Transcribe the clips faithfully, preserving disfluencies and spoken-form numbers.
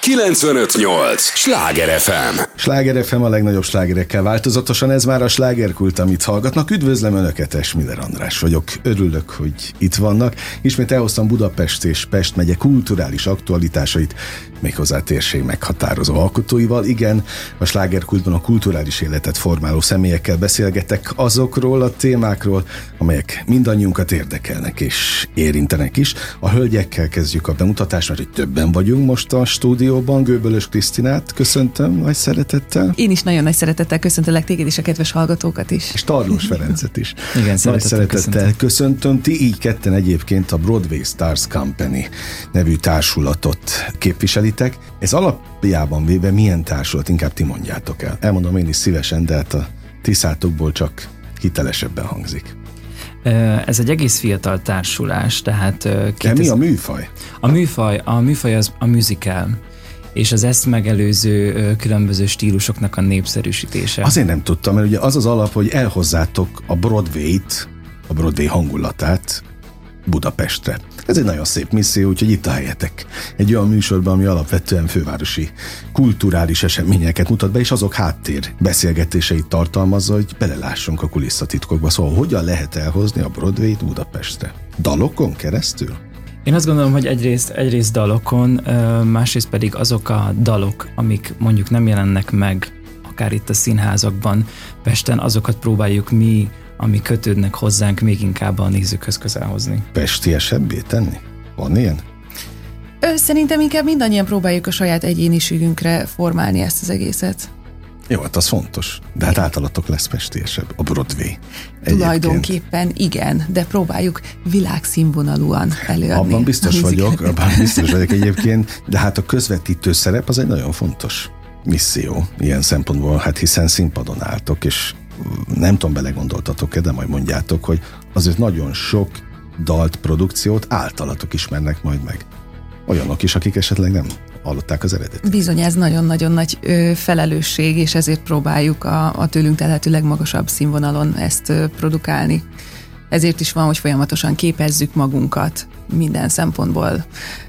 kilencvenöt nyolc Sláger ef em. Sláger ef em a legnagyobb slágerekkel változatosan, ez már a slágerkult, amit hallgatnak. Üdvözlöm Önöket, Esmiller András vagyok. Örülök, hogy itt vannak. Ismét elhoztam Budapest és Pest megye kulturális aktualitásait, méghozzá térség meghatározó alkotóival. Igen, a slágerkultban a kulturális életet formáló személyekkel beszélgetek azokról a témákról, amelyek mindannyiunkat érdekelnek és érintenek is. A hölgyekkel kezdjük a bemutatást, mert hogy többen vagyunk most a stúdióban. Göbölös Krisztinát köszöntöm nagy szeretettel. Én is nagyon nagy szeretettel köszöntelek téged és a kedves hallgatókat is. És Tarlós Ferencet is. Igen, nagy szeretettel köszöntöm. köszöntöm. Ti így ketten egyébként a Broadway Stars Company nevű társulatot képviselitek. Ez alapjában véve milyen társulat? Inkább ti mondjátok el. Elmondom én is szívesen, de hát a ti szátokból csak hitelesebben hangzik. Ez egy egész fiatal társulás, tehát... De mi a műfaj? A műfaj, a műfaj az a musical, és az ezt megelőző különböző stílusoknak a népszerűsítése. Azért nem tudtam, mert ugye az az alap, hogy elhozzátok a Broadway-t, a Broadway hangulatát Budapestre. Ez egy nagyon szép misszió, úgyhogy itt a helyetek. Egy olyan műsorban, ami alapvetően fővárosi kulturális eseményeket mutat be, és azok háttér beszélgetéseit tartalmazza, hogy belelássunk a kulisszatitkokba. Szóval hogyan lehet elhozni a Broadway-t Budapestre? Dalokon keresztül? Én azt gondolom, hogy egyrészt, egyrészt dalokon, másrészt pedig azok a dalok, amik mondjuk nem jelennek meg akár itt a színházakban Pesten, azokat próbáljuk mi, ami kötődnek hozzánk, még inkább a nézőkhöz közel hozni. Pestiesebbé tenni? Van ilyen? Ö, szerintem inkább mindannyian próbáljuk a saját egyéniségünkre formálni ezt az egészet. Jó, hát az fontos. De hát általatok lesz pestiesebb. A Broadway. Egyébként. Tulajdonképpen igen, de próbáljuk világszínvonalúan előadni. Abban biztos vagyok, abban biztos vagyok egyébként, de hát a közvetítő szerep az egy nagyon fontos misszió ilyen szempontból, hát hiszen színpadon álltok, és nem tudom, belegondoltatok-e, de majd mondjátok, hogy azért nagyon sok dalt, produkciót általatok ismernek majd meg. Olyanok is, akik esetleg nem hallották az eredetet. Bizony, ez nagyon-nagyon nagy ö, felelősség, és ezért próbáljuk a, a tőlünk telhető legmagasabb színvonalon ezt ö, produkálni. Ezért is van, hogy folyamatosan képezzük magunkat minden szempontból.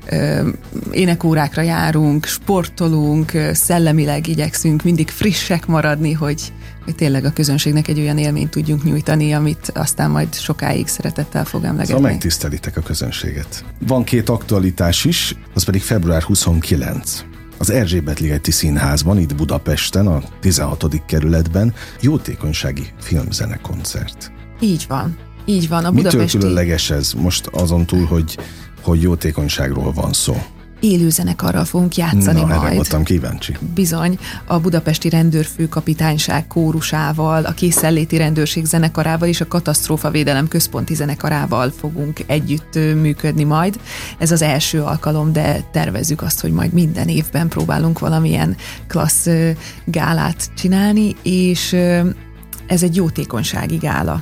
Ö, énekórákra járunk, sportolunk, ö, szellemileg igyekszünk mindig frissek maradni, hogy, hogy tényleg a közönségnek egy olyan élményt tudjunk nyújtani, amit aztán majd sokáig szeretettel fog emlegetni. Szóval megtisztelitek a közönséget. Van két aktualitás is, az pedig február huszonkilencedike. Az Erzsébet-ligeti Színházban, itt Budapesten, a tizenhatodik kerületben jótékonysági filmzenekoncert. Így van. Így van. A Mitől budapesti... különleges ez most azon túl, hogy, hogy jótékonyságról van szó? Élő zenekarral fogunk játszani. Na, majd. erre voltam kíváncsi. Bizony, a budapesti rendőrfőkapitányság kórusával, a készenléti rendőrség zenekarával és a katasztrófavédelem központi zenekarával fogunk együtt működni majd. Ez az első alkalom, de tervezzük azt, hogy majd minden évben próbálunk valamilyen klassz gálát csinálni, és ez egy jótékonysági gála.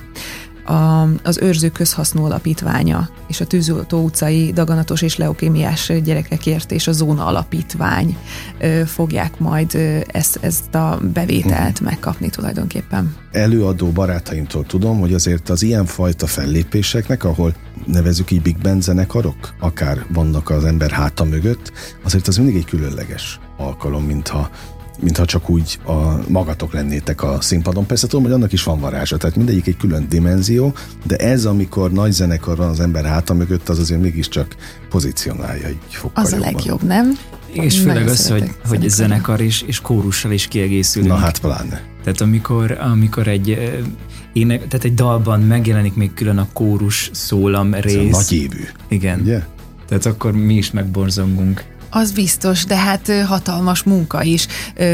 A, az Őrzők Közhasznú Alapítványa és a Tűzoltó utcai daganatos és leukémiás gyerekekért és a Zóna Alapítvány ö, fogják majd ö, ezt, ezt a bevételt uh-huh. megkapni tulajdonképpen. Előadó barátaimtól tudom, hogy azért az ilyenfajta fellépéseknek, ahol nevezzük így big band zenekarok, akár vannak az ember háta mögött, azért az mindig egy különleges alkalom, mintha mintha csak úgy a magatok lennétek a színpadon. Persze tudom, hogy annak is van varázsa, tehát mindegyik egy külön dimenzió, de ez, amikor nagy zenekar van az ember háta mögött, az azért mégiscsak pozícionálja egy fokkal Az jobban. a legjobb, nem? És főleg az, hogy, hogy egy zenekar is, és kórussal is kiegészülünk. Na hát pláne. Tehát amikor, amikor egy ének, tehát egy dalban megjelenik még külön a kórus szólam rész. Ez a nagy évű. Igen. Ugye? Tehát akkor mi is megborzongunk. Az biztos, de hát hatalmas munka is.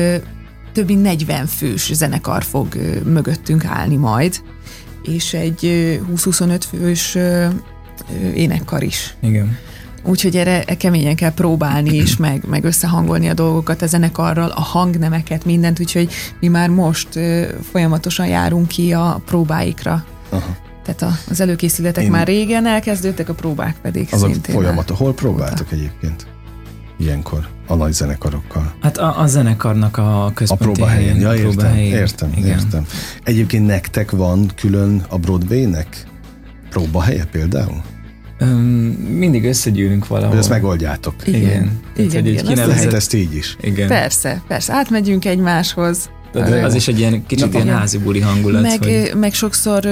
Több mint negyven fős zenekar fog mögöttünk állni majd, és egy húsz-huszonöt fős énekkar is. Igen. Úgyhogy erre keményen kell próbálni, és meg, meg összehangolni a dolgokat a zenekarral, a hangnemeket, mindent, úgyhogy mi már most folyamatosan járunk ki a próbáikra. Aha. Tehát az előkészületek Én... már régen elkezdődtek, a próbák pedig az szintén. A folyamat. Hol próbáltok óta. Egyébként? Ilyenkor a nagy zenekarokkal. Hát a, a zenekarnak a központi a próbahelyen. Ja, értem, próbahelyen. értem, Igen. értem. Egyébként nektek van külön a Broadway-nek próbahelye például? Mindig összegyűlünk valahol. Hogy ezt megoldjátok. Igen. Igen. Igen, igen, igen lehet ezt így is. Igen. Persze, persze. Átmegyünk egymáshoz. De az is egy ilyen kicsit ilyen házi buli hangulat. Meg, hogy... meg sokszor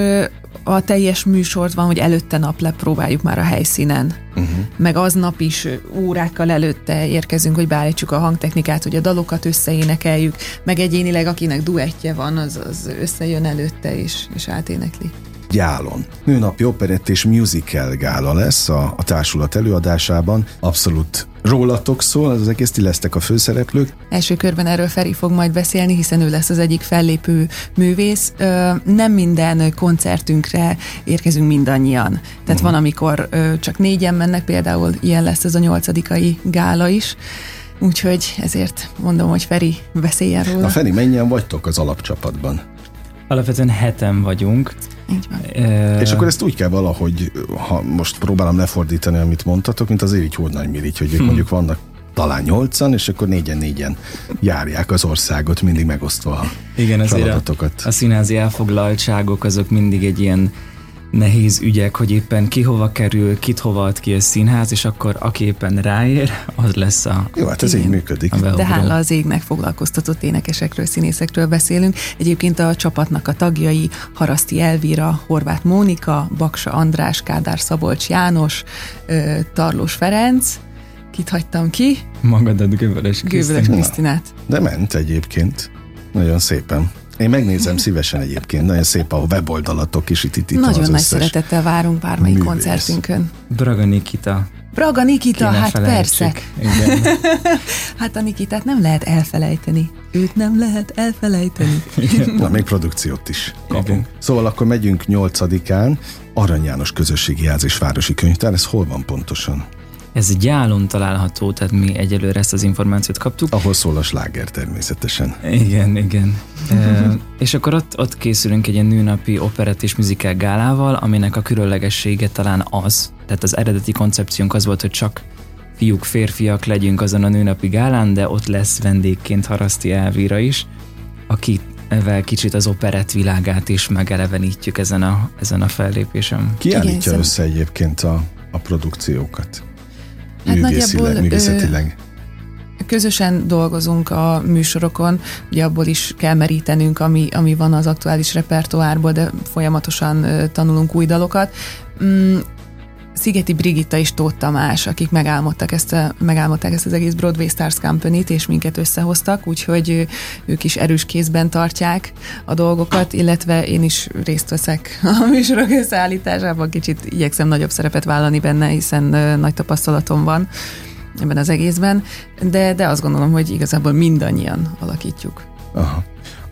a teljes műsort van, hogy előtte naplep próbáljuk már a helyszínen. Uh-huh. Meg aznap is órákkal előtte érkezünk, hogy beállítsuk a hangtechnikát, hogy a dalokat összeénekeljük, meg egyénileg akinek duettje van, az, az összejön előtte és, és áténekli. Gyálon. Nőnapi operett és musical gála lesz a, a társulat előadásában. Abszolút rólatok szól, az egész, ti lesztek a főszereplők. Első körben erről Feri fog majd beszélni, hiszen ő lesz az egyik fellépő művész. Nem minden koncertünkre érkezünk mindannyian. Tehát uh-huh. van, amikor csak négyen mennek, például ilyen lesz ez a nyolcadikai gála is. Úgyhogy ezért mondom, hogy Feri beszéljen róla. Na Feri, mennyien vagytok az alapcsapatban? Alapvetően heten vagyunk. Így van. E... És akkor ezt úgy kell valahogy, ha most próbálom lefordítani, amit mondtatok, mint az Érigy Hódnagy Mirigy, hogy ők hmm. mondjuk vannak talán nyolcan, és akkor négyen-négyen járják az országot, mindig megosztva a igen, feladatokat. A, a színházi elfoglaltságok azok mindig egy ilyen nehéz ügyek, hogy éppen ki hova kerül, kit hova ad ki a színház, és akkor aki éppen ráér, az lesz a... Jó, hát ez igen. így működik. De hála az égnek foglalkoztatott énekesekről, színészekről beszélünk. Egyébként a csapatnak a tagjai Haraszti Elvira, Horváth Mónika, Baksa András, Kádár Szabolcs János, Tarlós Ferenc, kit hagytam ki? Magadat, Göböles Krisztinát. Göböles Krisztinát. De ment egyébként. Nagyon szépen. Én megnézem szívesen egyébként, nagyon szép a weboldalatok is, itt, itt, itt nagyon az nagy összes szeretettel várunk bármelyik művész. koncertünkön. Braga Nikita. Braga Nikita, hát persze. Igen. Hát a Nikitát nem lehet elfelejteni. Őt nem lehet elfelejteni. Na, még produkciót is kapunk. Szóval akkor megyünk nyolcadikán, Arany János Közösségi Ház és Városi Könyvtár, ez hol van pontosan? Ez Gyálon található, tehát mi egyelőre ezt az információt kaptuk. Ahol szól a sláger természetesen. Igen, igen. e, és akkor ott, ott készülünk egy ilyen nőnapi operett és musical gálával, aminek a különlegessége talán az, tehát az eredeti koncepciónk az volt, hogy csak fiúk, férfiak legyünk azon a nőnapi gálán, de ott lesz vendégként Haraszti Elvira is, akivel kicsit az operett világát is megelevenítjük ezen a, ezen a fellépésen. Ki állítja össze egyébként a, a produkciókat? Hát művészileg, művészetileg. Közösen dolgozunk a műsorokon, ugye abból is kell merítenünk, ami, ami van az aktuális repertoárból, de folyamatosan tanulunk új dalokat. Mm, Szigeti Brigitta és Tóth Tamás, akik megálmodtak ezt a, megálmodták ezt az egész Broadway Stars Company-t, és minket összehoztak, úgyhogy ők is erős kézben tartják a dolgokat, illetve én is részt veszek a műsorok összeállításában, kicsit igyekszem nagyobb szerepet vállalni benne, hiszen nagy tapasztalatom van ebben az egészben, de, de azt gondolom, hogy igazából mindannyian alakítjuk. Aha.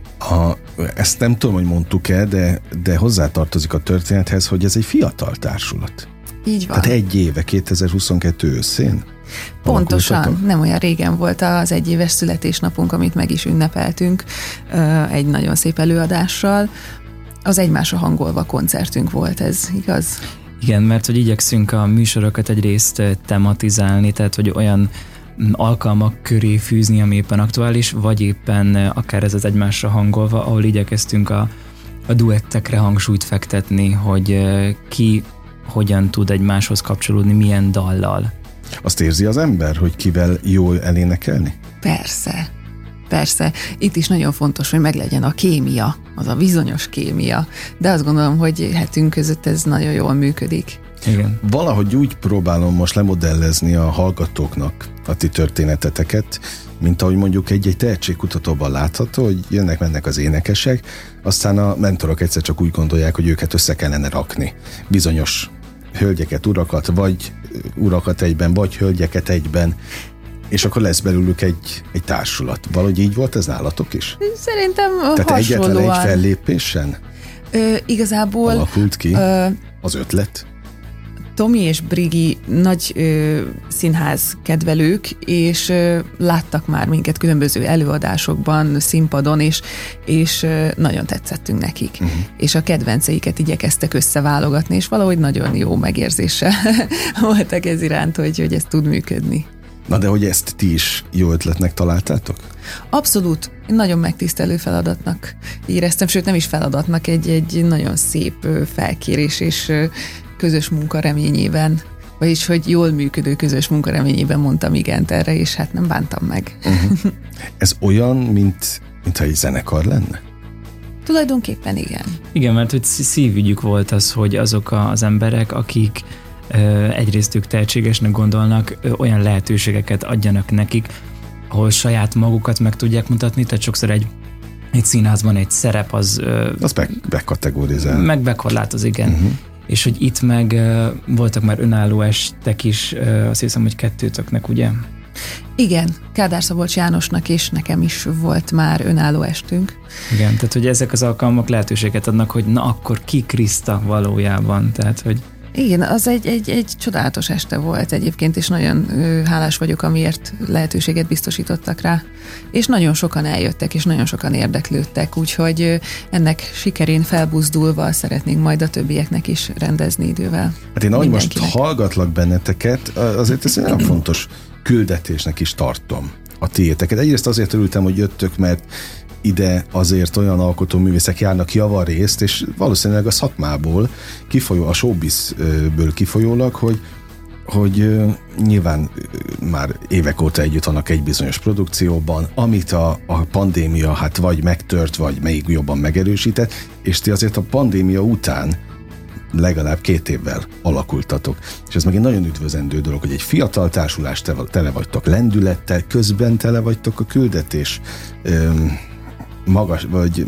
A, ezt nem tudom, hogy mondtuk-e, de, de hozzátartozik a történethez, hogy ez egy fiatal társulat. Így van. Tehát egy éve, kétezer-huszonkettő őszén? Pontosan, nem olyan régen volt az egyéves születésnapunk, amit meg is ünnepeltünk egy nagyon szép előadással. Az Egymásra hangolva koncertünk volt ez, igaz? Igen, mert hogy igyekszünk a műsorokat egyrészt tematizálni, tehát hogy olyan alkalmak köré fűzni, ami éppen aktuális, vagy éppen akár ez az Egymásra hangolva, ahol igyekeztünk a, a duettekre hangsúlyt fektetni, hogy ki hogyan tud egymáshoz kapcsolódni, milyen dallal. Azt érzi az ember, hogy kivel jól elénekelni? Persze, persze. Itt is nagyon fontos, hogy meglegyen a kémia, az a bizonyos kémia. De azt gondolom, hogy hetünk között ez nagyon jól működik. Igen. Valahogy úgy próbálom most lemodellezni a hallgatóknak a ti történeteteket, mint ahogy mondjuk egy-egy tehetségkutatóban látható, hogy jönnek-mennek az énekesek, aztán a mentorok egyszer csak úgy gondolják, hogy őket össze kellene rakni. Bizonyos hölgyeket, urakat, vagy urakat egyben, vagy hölgyeket egyben, és akkor lesz belőlük egy, egy társulat. Valahogy így volt ez nálatok is? Szerintem Tehát hasonlóan. egyetlen egy fellépésen Ö, igazából alakult ki ö, az ötlet? Tomi és Brigi nagy ö, színház kedvelők, és ö, láttak már minket különböző előadásokban, színpadon, és, és ö, nagyon tetszettünk nekik. Uh-huh. És a kedvenceiket igyekeztek összeválogatni, és valahogy nagyon jó megérzéssel voltak ez iránt, hogy, hogy ez tud működni. Na de hogy ezt ti is jó ötletnek találtátok? Abszolút. Nagyon megtisztelő feladatnak éreztem, sőt nem is feladatnak, egy, egy nagyon szép felkérés és közös munka reményében, vagyis hogy jól működő közös munka reményében mondtam igent erre, és hát nem bántam meg. Uh-huh. Ez olyan, mint, mintha egy zenekar lenne? Tulajdonképpen igen. Igen, mert hogy szívügyük volt az, hogy azok az emberek, akik egyrészt ők tehetségesnek gondolnak, olyan lehetőségeket adjanak nekik, ahol saját magukat meg tudják mutatni, tehát sokszor egy, egy színházban egy szerep az... Az be, bekategorizál. Meg bekorlátoz, igen. Uh-huh. És hogy itt meg voltak már önálló estek is, azt hiszem, hogy kettőtöknek, ugye? Igen, Kádár Szabolcs Jánosnak és nekem is volt már önálló estünk. Igen, tehát hogy ezek az alkalmak lehetőséget adnak, hogy na akkor ki Kriszta valójában, tehát hogy... Igen, az egy, egy, egy csodálatos este volt egyébként, és nagyon ö, hálás vagyok, amiért lehetőséget biztosítottak rá. És nagyon sokan eljöttek, és nagyon sokan érdeklődtek, úgyhogy ö, ennek sikerén felbuzdulva szeretnénk majd a többieknek is rendezni idővel. Hát én ahogy most hallgatlak benneteket, azért ez egy nagyon fontos küldetésnek is tartom a tiéteket. Egyrészt azért örültem, hogy jöttök, mert ide azért olyan alkotóművészek járnak javarészt, és valószínűleg a szakmából kifolyó, a showbizből kifolyólag, hogy, hogy nyilván már évek óta együtt vannak egy bizonyos produkcióban, amit a, a pandémia hát vagy megtört, vagy még jobban megerősített, és ti azért a pandémia után legalább két évvel alakultatok. És ez meg egy nagyon üdvözendő dolog, hogy egy fiatal társulás tele vagytok lendülettel, közben tele vagytok a küldetés öm, magas, vagy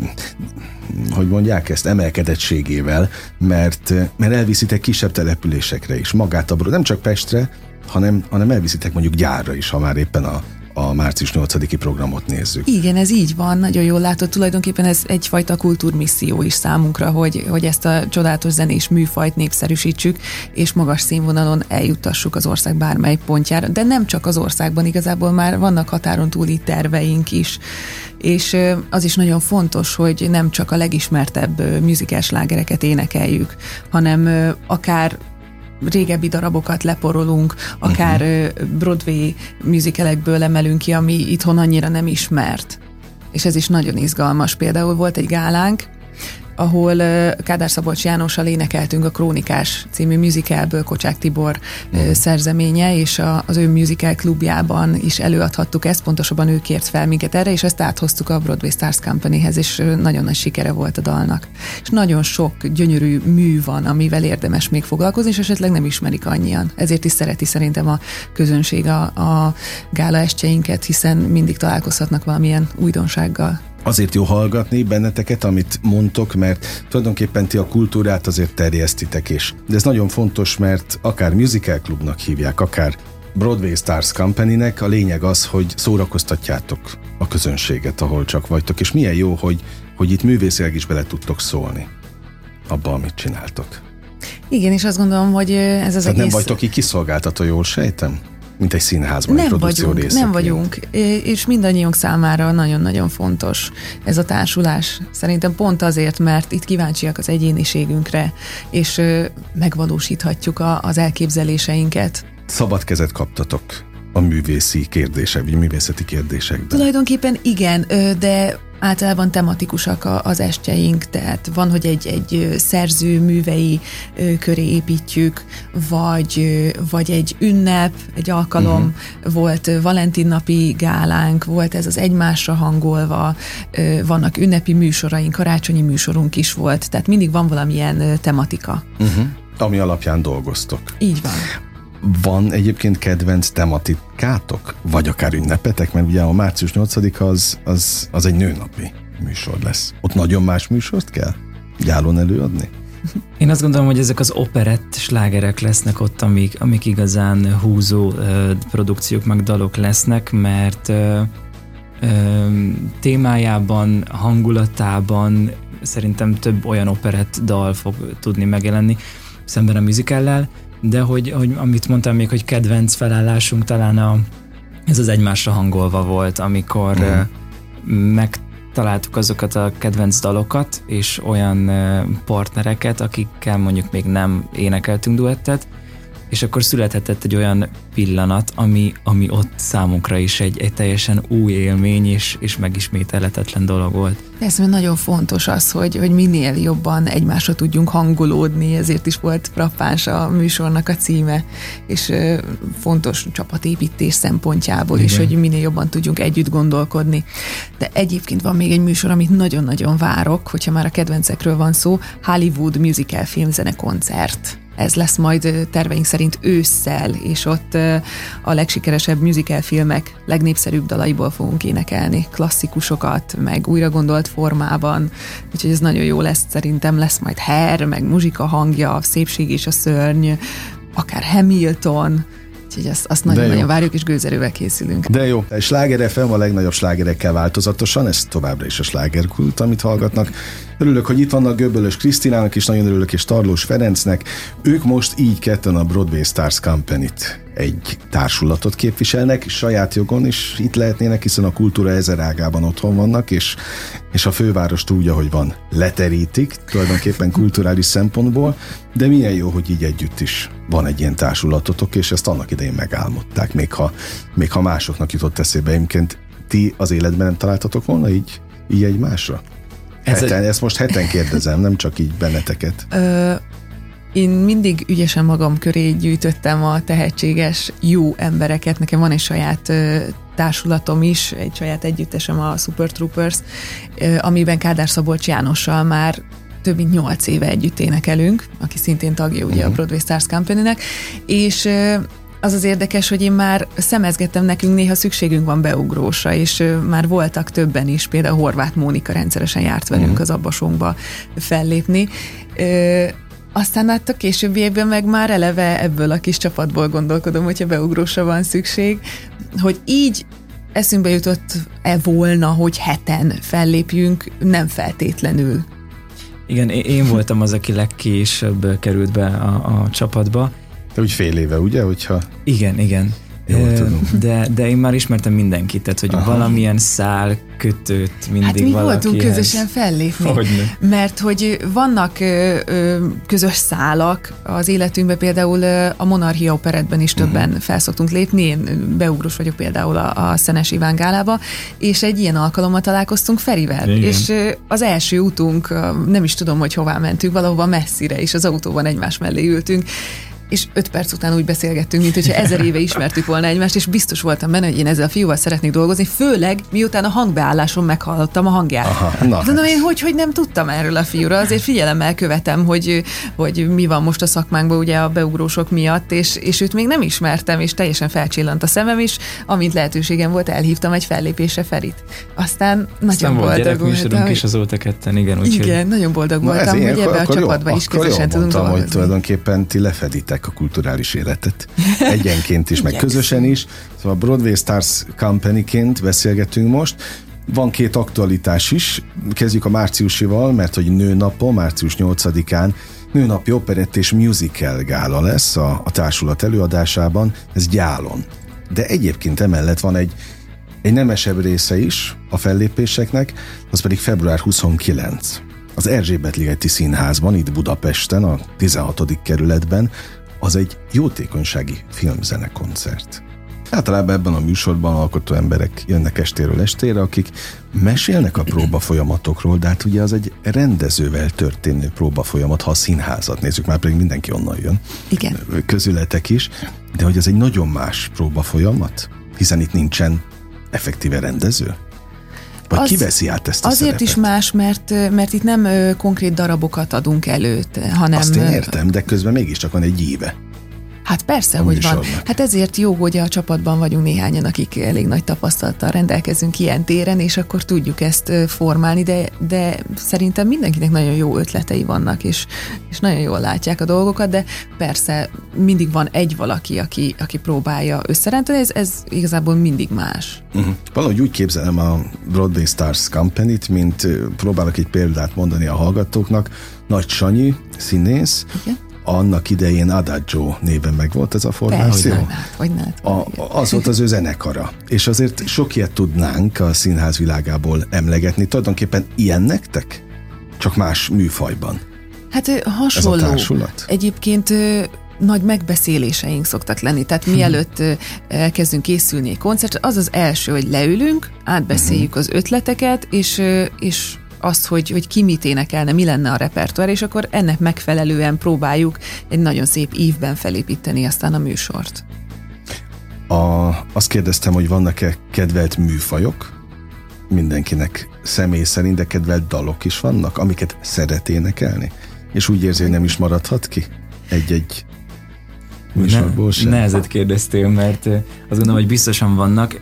hogy mondják ezt, emelkedettségével, mert, mert elviszitek kisebb településekre is, magát abról, nem csak Pestre, hanem, hanem elviszitek mondjuk Gyárra is, ha már éppen a, a március nyolcadiki programot nézzük. Igen, ez így van, nagyon jól látod, tulajdonképpen ez egyfajta kultúrmisszió is számunkra, hogy, hogy ezt a csodálatos zenés műfajt népszerűsítsük, és magas színvonalon eljuttassuk az ország bármely pontjára, de nem csak az országban, igazából már vannak határon túli terveink is, és az is nagyon fontos, hogy nem csak a legismertebb musical slágereket énekeljük, hanem akár régebbi darabokat leporolunk, akár uh-huh. Broadway musicalekből emelünk ki, ami itthon annyira nem ismert. És ez is nagyon izgalmas. Például volt egy gálánk, ahol Kádár Szabolcs Jánossal énekeltünk a Krónikás című musicalből, Kocsák Tibor uh-huh. szerzeménye, és a, az ő musical klubjában is előadhattuk ezt, pontosabban ő kért fel minket erre, és ezt áthoztuk a Broadway Stars Companyhez, és nagyon nagy sikere volt a dalnak. És nagyon sok gyönyörű mű van, amivel érdemes még foglalkozni, és esetleg nem ismerik annyian. Ezért is szereti szerintem a közönség a, a gála estjeinket, hiszen mindig találkozhatnak valamilyen újdonsággal. Azért jó hallgatni benneteket, amit mondtok, mert tulajdonképpen ti a kultúrát azért terjesztitek is. De ez nagyon fontos, mert akár musical klubnak hívják, akár Broadway Stars Company-nek, a lényeg az, hogy szórakoztatjátok a közönséget, ahol csak vagytok, és milyen jó, hogy, hogy itt művészileg is bele tudtok szólni abba, amit csináltok. Igen, és azt gondolom, hogy ez az Tehát egész... nem vagytok így kiszolgáltató, jól sejtem? Mint egy színházban, nem egy produkció vagyunk, részeként. Nem vagyunk, és mindannyiunk számára nagyon-nagyon fontos ez a társulás. Szerintem pont azért, mert itt kíváncsiak az egyéniségünkre, és megvalósíthatjuk a, az elképzeléseinket. Szabad kezet kaptatok a művészi kérdések, vagy művészeti kérdésekben. Tulajdonképpen igen, de általában tematikusak az estjeink, tehát van, hogy egy, egy szerző művei köré építjük, vagy, vagy egy ünnep, egy alkalom, uh-huh. volt Valentinnapi gálánk, volt ez az egymásra hangolva, vannak ünnepi műsoraink, karácsonyi műsorunk is volt, tehát mindig van valamilyen tematika. Uh-huh. Ami alapján dolgoztok. Így van. Van egyébként kedvenc tematikátok? Vagy akár ünnepetek? Mert ugye a március nyolcadika az, az, az egy nőnapi műsor lesz. Ott nagyon más műsort kell Gyálon előadni? Én azt gondolom, hogy ezek az operett slágerek lesznek ott, amik, amik igazán húzó uh, produkciók meg dalok lesznek, mert uh, uh, témájában, hangulatában szerintem több olyan operett dal fog tudni megjelenni szemben a musicallel, de hogy, hogy amit mondtam még, hogy kedvenc felállásunk talán a, ez az egymásra hangolva volt, amikor mm. uh, megtaláltuk azokat a kedvenc dalokat, és olyan uh, partnereket, akikkel mondjuk még nem énekeltünk duettet, és akkor születhetett egy olyan pillanat, ami, ami ott számunkra is egy, egy teljesen új élmény, és, és megismételhetetlen dolog volt. Ez nagyon fontos az, hogy, hogy minél jobban egymásra tudjunk hangolódni, ezért is volt frappáns a műsornak a címe, és fontos csapatépítés szempontjából is, hogy minél jobban tudjunk együtt gondolkodni. De egyébként van még egy műsor, amit nagyon-nagyon várok, hogyha már a kedvencekről van szó, Hollywood musical filmzene koncert. Ez lesz majd terveink szerint ősszel, és ott a legsikeresebb musical filmek legnépszerűbb dalaiból fogunk énekelni, klasszikusokat, meg újra gondolt formában, úgyhogy ez nagyon jó lesz, szerintem lesz majd Hair, meg muzsika hangja, a Szépség és a szörny, akár Hamilton, úgyhogy azt, azt nagyon-nagyon várjuk, és gőzerővel készülünk. De jó, a Sláger ef em a legnagyobb slágerekkel változatosan, ez továbbra is a slágerkult, amit hallgatnak. Örülök, hogy itt vannak Göbölös Krisztinának, és nagyon örülök, és Tarlós Ferencnek. Ők most így ketten a Broadway Stars Company-t, egy társulatot képviselnek, saját jogon is itt lehetnének, hiszen a kultúra ezer ágában otthon vannak, és, és a fővárost úgy, ahogy van, leterítik, tulajdonképpen kulturális szempontból, de milyen jó, hogy így együtt is van egy ilyen társulatotok, és ezt annak idején megálmodták, még ha, még ha másoknak jutott eszébe. Egyébként ti az életben nem találtatok volna így, így egymásra? Heten, egy... Ezt most heten kérdezem, nem csak így benneteket. Ö, én mindig ügyesen magam köré gyűjtöttem a tehetséges, jó embereket. Nekem van egy saját ö, társulatom is, egy saját együttesem, a Super Troopers, ö, amiben Kádár Szabolcs Jánossal már több mint nyolc éve együtt énekelünk, aki szintén tagja ugye uh-huh. a Broadway Stars Company-nek, és ö, az az érdekes, hogy én már szemezgettem, nekünk néha szükségünk van beugrósra, és ö, már voltak többen is, például Horváth Mónika rendszeresen járt velünk uh-huh. az Abbasónkba fellépni. Ö, aztán hát a későbbiekben meg már eleve ebből a kis csapatból gondolkodom, hogyha beugrósra van szükség, hogy így eszünkbe jutott-e volna, hogy heten fellépjünk, nem feltétlenül. Igen, én voltam az, aki legkésőbb került be a, a csapatba. De úgy fél éve, ugye? Hogyha... Igen, igen. De, de én már ismertem mindenkit, tehát hogy Aha. valamilyen szál kötőt mindig hát mi valakihez. voltunk közösen fellépni, Hogyne. mert hogy vannak ö, ö, közös szálak az életünkben, például ö, a Monarchia Operettben is többen uh-huh. felszoktunk lépni, én beugrós vagyok például a, a Szenes Iván gálába, és egy ilyen alkalommal találkoztunk Ferivel, Igen. és ö, az első utunk, nem is tudom, hogy hová mentünk, valahova messzire, és az autóban egymás mellé ültünk, és öt perc után úgy beszélgettünk, mint hogyha ezer éve ismertük volna egymást, és biztos voltam benne, hogy én ezzel a fiúval szeretnék dolgozni, főleg miután a hangbeálláson meghallottam a hangját. Aha, na. Tudom én, hogy, hogy nem tudtam erről a fiúra, azért figyelemmel követem, hogy, hogy mi van most a szakmánkban ugye a beugrósok miatt, és, és őt még nem ismertem, és teljesen felcsillant a szemem is, amint lehetőségem volt, elhívtam egy fellépésre Ferit. Aztán nagyon boldog voltam. Is azóta ketten, igen. Úgy, igen, hogy... nagyon boldog voltam, hogy ebbe a csapatba is közösen tudunk dolgozni. Hogy tulajdonképpen ti lefeditek a kulturális életet. Egyenként is, meg közösen is. Szóval a Broadway Stars Company-ként beszélgetünk most. Van két aktualitás is. Kezdjük a márciusival, mert hogy nőnapon, március nyolcadikán nőnapi operett és musical gála lesz a, a társulat előadásában. Ez Gyálon. De egyébként emellett van egy, egy nemesebb része is a fellépéseknek, az pedig február huszonkilencedike. Az Erzsébet-ligeti Színházban, itt Budapesten, a tizenhatodik kerületben, az egy jótékonysági filmzenekoncert. Általában ebben a műsorban alkotó emberek jönnek estéről estére, akik mesélnek a próbafolyamatokról, de hát ugye az egy rendezővel történő próbafolyamat, ha a színházat nézzük, már pedig mindenki onnan jön. Igen. Közületek is, de hogy ez egy nagyon más próbafolyamat, hiszen itt nincsen effektíve rendező. Vagy az, ki veszi át ezt a Azért szerepet? is más, mert, mert itt nem ö, konkrét darabokat adunk előtt, hanem... Azt én értem, de közben mégiscsak van egy íve. Hát persze, hogy van. Hát ezért jó, hogy a csapatban vagyunk néhányan, akik elég nagy tapasztalattal rendelkezünk ilyen téren, és akkor tudjuk ezt formálni, de, de szerintem mindenkinek nagyon jó ötletei vannak, és, és nagyon jól látják a dolgokat, de persze mindig van egy valaki, aki, aki próbálja összerántani, ez, ez igazából mindig más. Uh-huh. Valahogy úgy képzelem a Broadway Stars Company-t, mint próbálok egy példát mondani a hallgatóknak, Nagy Sanyi, színész, igen? Annak idején Adagio néven meg volt ez a formáció. Persze, hogy ne, a, az volt az ő zenekara. És azért sok ilyet tudnánk a színház világából emlegetni. Tulajdonképpen ilyen nektek? Csak más műfajban. Hát hasonló. Ez a társulat? Egyébként nagy megbeszéléseink szoktak lenni, tehát mielőtt elkezdünk készülni egy koncert, az az első, hogy leülünk, átbeszéljük az ötleteket, és, és azt, hogy, hogy ki mit énekelne, mi lenne a repertoár, és akkor ennek megfelelően próbáljuk egy nagyon szép ívben felépíteni aztán a műsort. A, azt kérdeztem, hogy vannak-e kedvelt műfajok? Mindenkinek személy szerint, de kedvelt dalok is vannak, amiket szeret énekelni? És úgy érzi, hogy nem is maradhat ki egy-egy műsorból sem? Ne, nehezet kérdeztél, mert azt gondolom, hogy biztosan vannak.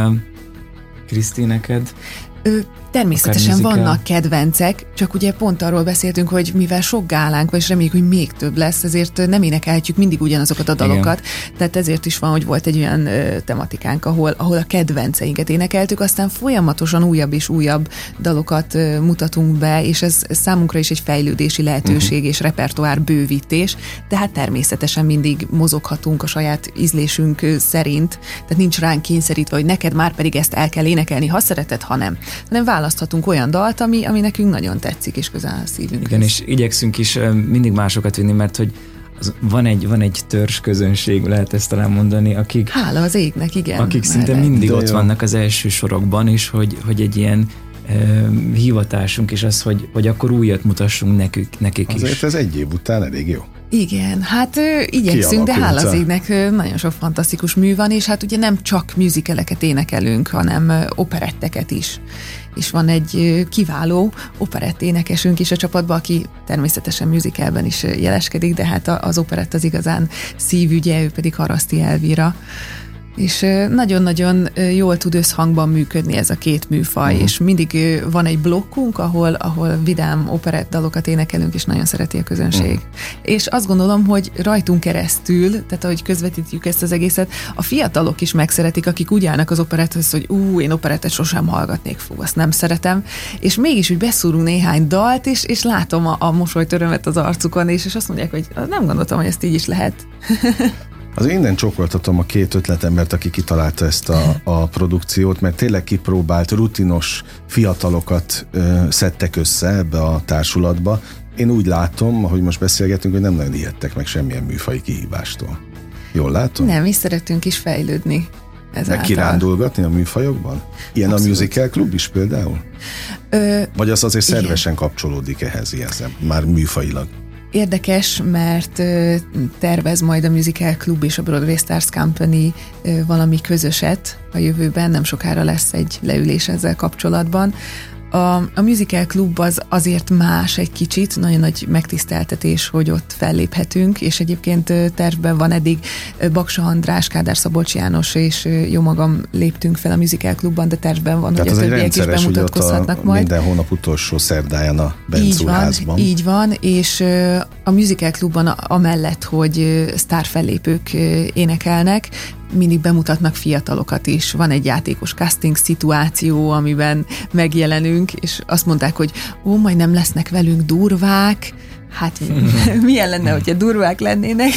Kriszti, neked? Ö, természetesen vannak kedvencek, csak ugye pont arról beszéltünk, hogy mivel sok gálánk van, és reméljük, hogy még több lesz, ezért nem énekelhetjük mindig ugyanazokat a dalokat. Igen. Tehát ezért is van, hogy volt egy olyan ö, tematikánk, ahol, ahol a kedvenceinket énekeltük, aztán folyamatosan újabb és újabb dalokat ö, mutatunk be, és ez, ez számunkra is egy fejlődési lehetőség uh-huh. és repertoár bővítés, tehát természetesen mindig mozoghatunk a saját ízlésünk szerint, tehát nincs ránk kényszerítve, hogy neked már pedig ezt el kell énekelni, ha szereted, ha nem, hanem választhatunk olyan dalt, ami, ami nekünk nagyon tetszik, és közel a szívünk. Igen, és igyekszünk is mindig másokat vinni, mert hogy az, van, egy, van egy törzs közönség, lehet ezt talán mondani, akik... Hála az égnek, igen. Akik szinte egy. mindig De ott jó. vannak az első sorokban, és hogy, hogy egy ilyen uh, hivatásunk is az, hogy, hogy akkor újat mutassunk nekük, nekik Azért is. ez egy év után elég jó. Igen, hát ö, igyekszünk, de hála az égnek ö, nagyon sok fantasztikus mű van, és hát ugye nem csak musicaleket énekelünk, hanem ö, operetteket is. És van egy ö, kiváló operett énekesünk is a csapatban, aki természetesen musicalben is jeleskedik, de hát az operett az igazán szívügye, ő pedig Haraszti Elvira. És nagyon-nagyon jól tud összhangban működni ez a két műfaj, uh-huh. és mindig van egy blokkunk, ahol, ahol vidám operett dalokat énekelünk, és nagyon szereti a közönség. Uh-huh. És azt gondolom, hogy rajtunk keresztül, tehát ahogy közvetítjük ezt az egészet, a fiatalok is megszeretik, akik úgy állnak az operetthez, hogy ú, én operettet sosem hallgatnék, fú, azt nem szeretem, és mégis úgy beszúrunk néhány dalt, és, és látom a, a mosolyt, örömet az arcukon, és, és azt mondják, hogy nem gondoltam, hogy ezt így is lehet. Az én innen csókoltatom a két ötletembert, aki kitalálta ezt a, a produkciót, mert tényleg kipróbált, rutinos fiatalokat ö, szedtek össze ebbe a társulatba. Én úgy látom, ahogy most beszélgetünk, hogy nem nagyon ijedtek meg semmilyen műfai kihívástól. Jól látom? Nem, mi szeretünk is fejlődni. Meg kirándulgatni a műfajokban? Ilyen Abszolút. A musical klub is például? Ö, Vagy az azért igen. szervesen kapcsolódik ehhez ilyen szem, már műfajilag? Érdekes, mert ö, tervez majd a Musical Club és a Broadway Stars Company ö, valami közöset a jövőben, nem sokára lesz egy leülés ezzel kapcsolatban. A, a Musical Club az azért más egy kicsit, nagyon nagy megtiszteltetés, hogy ott felléphetünk, és egyébként tervben van eddig Baksa András, Kádár Szabolcs János és jó magam léptünk fel a Musical Clubban, de tervben van, tehát hogy a többiek is bemutatkozhatnak majd. Minden hónap utolsó szerdáján a Bencúrházban. Így van, és a Musical Clubban amellett, hogy sztár fellépők énekelnek, mindig bemutatnak fiatalokat is. Van egy játékos casting szituáció, amiben megjelenünk, és azt mondták, hogy ó, majd nem lesznek velünk durvák, hát milyen lenne, hogyha durvák lennének,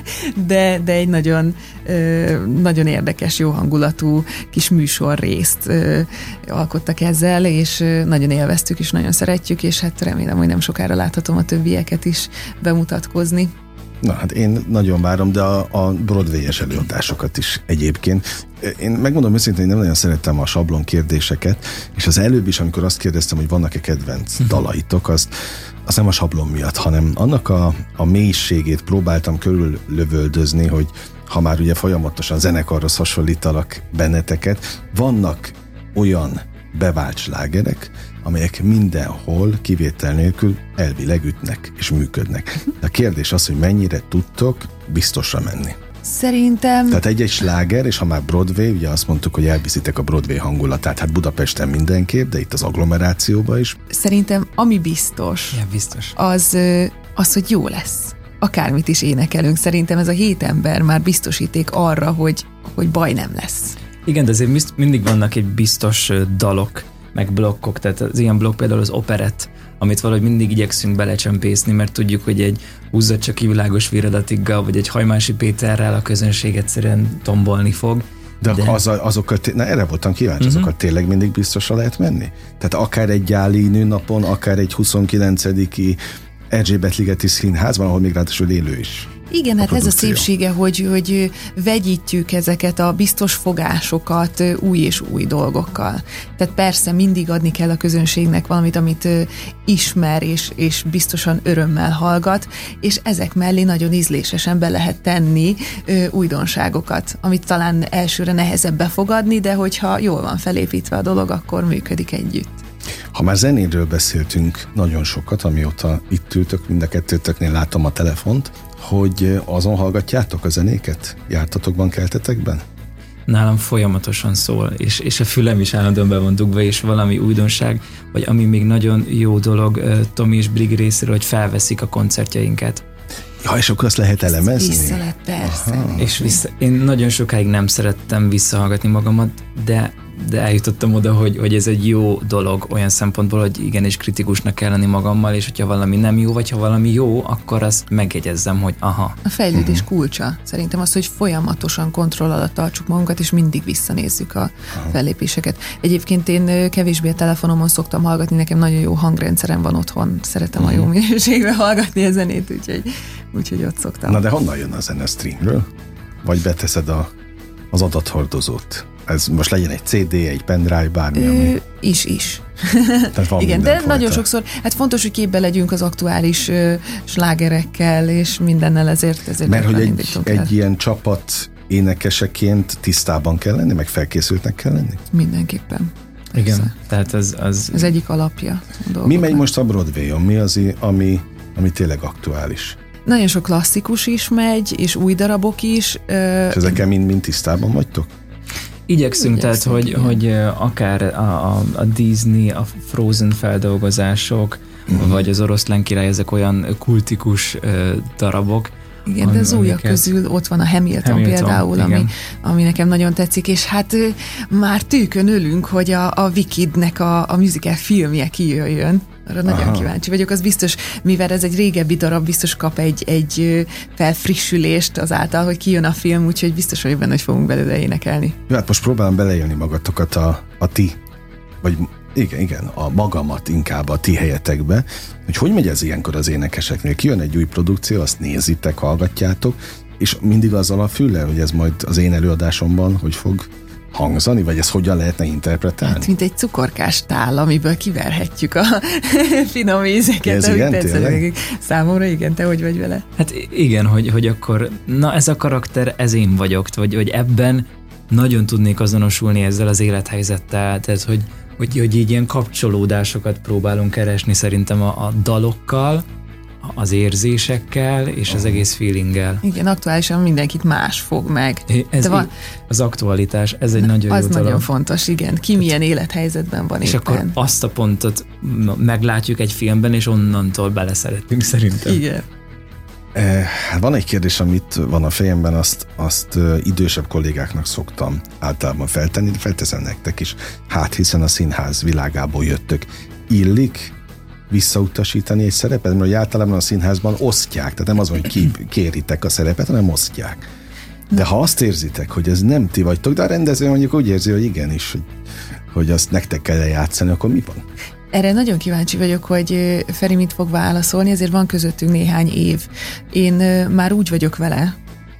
de, de egy nagyon, nagyon érdekes, jó hangulatú kis műsorrészt alkottak ezzel, és nagyon élveztük, és nagyon szeretjük, és hát remélem, hogy nem sokára láthatom a többieket is bemutatkozni. Na hát én nagyon várom, de a, a Broadway-es előadásokat is egyébként. Én megmondom őszintén, hogy nem nagyon szerettem a sablon kérdéseket, és az előbb is, amikor azt kérdeztem, hogy vannak-e kedvenc dalaitok, azt, azt nem a sablon miatt, hanem annak a, a mélységét próbáltam körüllövöldözni, hogy ha már ugye folyamatosan zenekarhoz hasonlítalak benneteket, vannak olyan bevált slágerek, amelyek mindenhol kivétel nélkül elvileg ütnek és működnek. A kérdés az, hogy mennyire tudtok biztosra menni. Szerintem... Tehát egy-egy sláger, és ha már Broadway, ugye azt mondtuk, hogy elviszitek a Broadway hangulatát, hát Budapesten mindenképp, de itt az agglomerációban is. Szerintem ami biztos, ja, biztos. Az, az, hogy jó lesz. Akármit is énekelünk, szerintem ez a hét ember már biztosíték arra, hogy, hogy baj nem lesz. Igen, de azért mindig vannak egy biztos dalok, meg blokkok, tehát az ilyen blokk például az operett, amit valahogy mindig igyekszünk belecsempészni, mert tudjuk, hogy egy húzzad csak kivilágos viradatiggal, vagy egy Hajmási Péterrel a közönség egyszerűen tombolni fog. De, de... Az, azokkal, na erre voltam kíváncsi, uh-huh. azokkal tényleg mindig biztosra lehet menni? Tehát akár egy gyáli nőnapon, akár egy huszonkilencediki Erzsébet-ligeti színházban, ahol még ráadásul élő is Igen, a hát ez a produkció. szépsége, hogy, hogy vegyítjük ezeket a biztos fogásokat új és új dolgokkal. Tehát persze mindig adni kell a közönségnek valamit, amit ismer és, és biztosan örömmel hallgat, és ezek mellé nagyon ízlésesen be lehet tenni újdonságokat, amit talán elsőre nehezebb befogadni, de hogyha jól van felépítve a dolog, akkor működik együtt. Ha már zenéről beszéltünk nagyon sokat, amióta itt ültök, mind a kettőtöknél látom a telefont, hogy azon hallgatjátok a zenéket? Jártatokban, keltetekben? Nálam folyamatosan szól, és, és a fülem is állandóan be van dugva, és valami újdonság, vagy ami még nagyon jó dolog Tomi és Brig részéről, hogy felveszik a koncertjeinket. Ja, és akkor azt lehet elemezni? Vissza lehet, persze. Aha. És vissza, én nagyon sokáig nem szerettem visszahallgatni magamat, de, de eljutottam oda, hogy, hogy ez egy jó dolog olyan szempontból, hogy igenis kritikusnak kell lenni magammal, és hogyha valami nem jó, vagy ha valami jó, akkor azt megjegyezzem, hogy aha. A fejlődés kulcsa. Szerintem az, hogy folyamatosan kontroll alatt tartsuk magunkat, és mindig visszanézzük a fellépéseket. Egyébként én kevésbé a telefonomon szoktam hallgatni, nekem nagyon jó hangrendszerem van otthon, szeretem a jó minőségbe hallgatni a zenét, úgyhogy, úgyhogy ott szoktam. Na de honnan jön a zene streamről? Vagy beteszed a, az adathordozót? Ez most legyen egy cé dé, egy pendrive, bármi, ami... Ő, is, is. Tehát van igen, de mindenfajta. nagyon sokszor, hát fontos, hogy képbe legyünk az aktuális ö, slágerekkel, és mindennel ezért ezért Mert hogy egy, indítunk el. egy ilyen csapat énekeseként tisztában kell lenni, meg felkészültnek kell lenni? Mindenképpen. Igen, Persze. tehát ez... az Ez egyik alapja a Mi dolgoknak. megy most a Broadway-on? Mi az, ami, ami tényleg aktuális? Nagyon sok klasszikus is megy, és új darabok is. Ö, És ezekkel mind-mind tisztában vagytok? Igyekszünk, tehát, Igyekszünk, hogy, igen. hogy akár a, a, a Disney, a Frozen feldolgozások, uh-huh. vagy az Oroszlán király, ezek olyan kultikus uh, darabok. Igen, de az újak amiket... közül ott van a Hamilton, Hamilton például, ami, igen. ami nekem nagyon tetszik, és hát ö, már tűkön ölünk, hogy a, a Wikidnek a, a musical filmje kijöjjön. Arra nagyon Aha. kíváncsi vagyok. Az biztos, mivel ez egy régebbi darab, biztos kap egy, egy ö, felfrissülést azáltal, hogy kijön a film, úgyhogy biztos vagyok benne, hogy fogunk belőle énekelni. Jó, hát most próbálom beleélni magatokat a, a ti, vagy igen, igen, a magamat inkább a ti helyetekbe, hogy hogy megy ez ilyenkor az énekeseknél? Kijön egy új produkció, azt nézitek, hallgatjátok, és mindig azzal a füllel, hogy ez majd az én előadásomban hogy fog hangzani, vagy ezt hogyan lehetne interpretálni? Hát, mint egy cukorkás tál, amiből kiverhetjük a finom ízeket. Ez ahogy igen, tetszett tényleg? nekik. Számomra igen, te hogy vagy vele? Hát igen, hogy, hogy akkor, na ez a karakter, ez én vagyok, vagy hogy ebben nagyon tudnék azonosulni ezzel az élethelyzettel, tehát hogy, hogy, hogy így ilyen kapcsolódásokat próbálunk keresni szerintem a, a dalokkal, az érzésekkel és az egész feelinggel. Igen, aktuálisan mindenkit más fog meg. Ez De van, az aktualitás, ez egy nagyon az jó nagyon dolog. fontos, igen. Ki milyen élethelyzetben van És éppen. akkor azt a pontot meglátjuk egy filmben, és onnantól beleszeretünk szerintem. Igen. Eh, van egy kérdés, amit van a fejemben, azt, azt uh, idősebb kollégáknak szoktam általában feltenni, de felteszem nektek is. Hát hiszen a színház világából jöttök. Illik visszautasítani egy szerepet? Mert általában a színházban osztják, tehát nem az, hogy ki kéritek a szerepet, hanem osztják. De ha azt érzitek, hogy ez nem ti vagytok, de a rendező mondjuk úgy érzi, hogy igenis, hogy, hogy azt nektek kell játszani, akkor mi van? Erre nagyon kíváncsi vagyok, hogy Feri mit fog válaszolni, ezért van közöttünk néhány év. Én már úgy vagyok vele,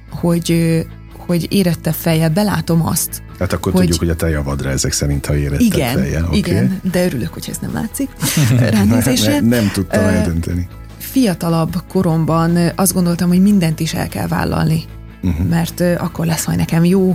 hogy, hogy érettebb fejjel belátom azt. Hát akkor hogy... tudjuk, hogy a te javadra ezek szerint, ha érettebb igen, fejjel. Okay. Igen, de örülök, hogy ez nem látszik ránézésre. ne, nem tudtam uh, eldönteni. Fiatalabb koromban azt gondoltam, hogy mindent is el kell vállalni, uh-huh. mert akkor lesz majd nekem jó,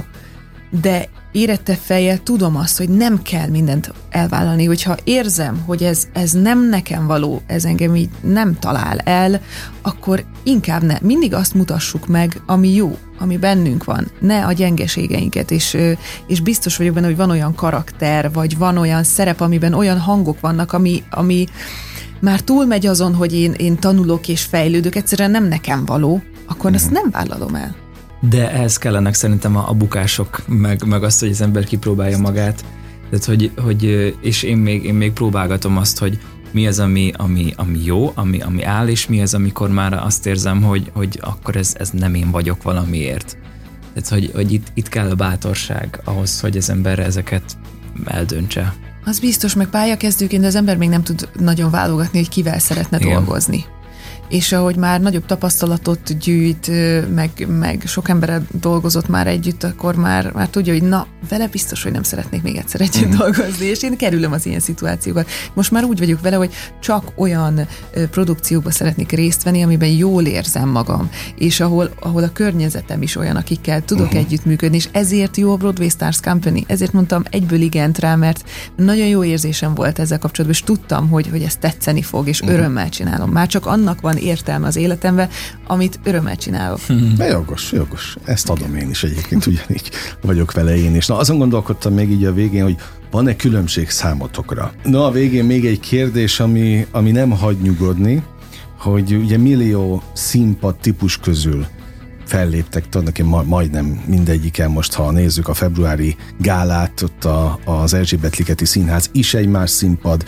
de érettebb fejjel tudom azt, hogy nem kell mindent elvállalni, hogyha érzem, hogy ez, ez nem nekem való, ez engem így nem talál el, akkor inkább ne. Mindig azt mutassuk meg, ami jó, ami bennünk van, ne a gyengeségeinket, és, és biztos vagyok benne, hogy van olyan karakter, vagy van olyan szerep, amiben olyan hangok vannak, ami, ami már túlmegy azon, hogy én, én tanulok és fejlődök, egyszerűen nem nekem való, akkor ezt nem vállalom el. De ehhez kellenek szerintem a, a bukások, meg, meg azt, hogy az ember kipróbálja magát. Tehát, hogy, hogy és én még, én még próbálgatom azt, hogy mi az, ami, ami, ami jó, ami, ami áll, és mi az, amikor már azt érzem, hogy, hogy akkor ez, ez nem én vagyok valamiért. Tehát, hogy, hogy itt, itt kell a bátorság ahhoz, hogy az ember ezeket eldöntse. Az biztos, meg pályakezdőként, de az ember még nem tud nagyon válogatni, hogy kivel szeretne Igen. dolgozni. és ahogy már nagyobb tapasztalatot gyűjt, meg, meg sok emberrel dolgozott már együtt, akkor már, már tudja, hogy na, vele biztos, hogy nem szeretnék még egyszer együtt mm. dolgozni, és én kerülöm az ilyen szituációkat. Most már úgy vagyok vele, hogy csak olyan produkciókba szeretnék részt venni, amiben jól érzem magam, és ahol, ahol a környezetem is olyan, akikkel tudok uh-huh. együttműködni, és ezért jó a Broadway Stars Company. Ezért mondtam egyből igent rá, mert nagyon jó érzésem volt ezzel kapcsolatban, és tudtam, hogy, hogy ez tetszeni fog, és uh-huh. örömmel csinálom. Már csak annak van értelme az életemben, amit örömmel csinálok. De jogos, jogos. Ezt adom én is egyébként, ugyanígy vagyok vele én is. Na, azon gondolkodtam még így a végén, hogy van-e különbség számotokra? Na, a végén még egy kérdés, ami, ami nem hagy nyugodni, hogy ugye millió színpad típus közül felléptek, tudnak, majdnem mindegyiken most, ha nézzük a februári gálát, ott a, az Erzsébet-ligeti Színház is egy más színpad,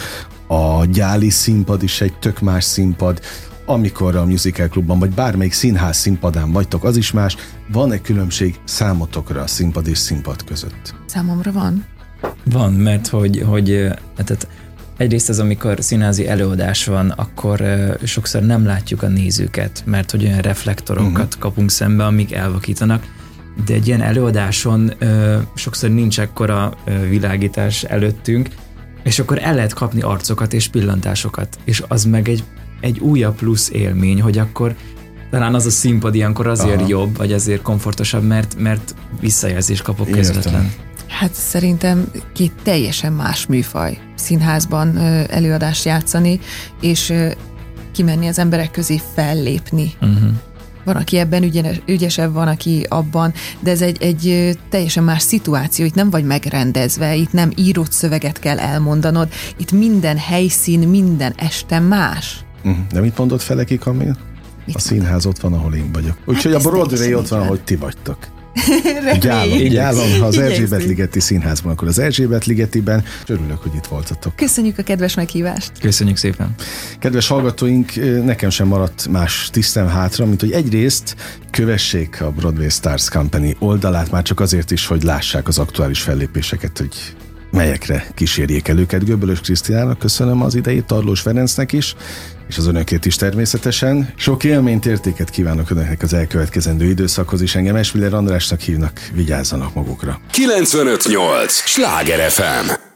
a Gyáli színpad is egy tök más színpad, amikor a Musical Klubban, vagy bármelyik színház színpadán vagytok, az is más. Van-e különbség számotokra a színpad és színpad között? Számomra van. Van, mert hogy, hogy tehát egyrészt az, amikor színházi előadás van, akkor uh, sokszor nem látjuk a nézőket, mert hogy olyan reflektorokat uh-huh. kapunk szembe, amik elvakítanak, de egy ilyen előadáson uh, sokszor nincs ekkora uh, világítás előttünk, és akkor el lehet kapni arcokat és pillantásokat, és az meg egy, egy újabb plusz élmény, hogy akkor talán az a színpad ilyenkor azért Aha. jobb, vagy azért komfortosabb, mert, mert visszajelzést kapok közvetlen. Hát szerintem két teljesen más műfaj színházban előadást játszani, és kimenni az emberek közé fellépni. Uh-huh. Van, aki ebben ügyenes, ügyesebb, van, aki abban, de ez egy, egy teljesen más szituáció, itt nem vagy megrendezve, itt nem írott szöveget kell elmondanod, itt minden helyszín, minden este más. Uh-huh. De mit mondott Feleki Kamil? Mit a színház ott van, ahol én vagyok. Úgyhogy hát a Broadway ott van, ahogy ti vagytok. Gyálom, gyálom, ha az Erzsébet-ligeti Színházban, akkor az Erzsébet-ligetiben. Örülök, hogy itt voltatok. Köszönjük a kedves meghívást. Köszönjük szépen. Kedves hallgatóink, nekem sem maradt más tisztem hátra, mint hogy egyrészt kövessék a Broadway Stars Company oldalát, már csak azért is, hogy lássák az aktuális fellépéseket, hogy melyekre kísérjék el őket. Göbölös Krisztinának köszönöm az idejét, Tarlós Ferencnek is, és az önökét is természetesen. Sok élményt, értéket kívánok önöknek az elkövetkezendő időszakhoz is. Engem Esmiller Andrásnak hívnak, vigyázzanak magukra. kilencvenöt nyolc Sláger ef em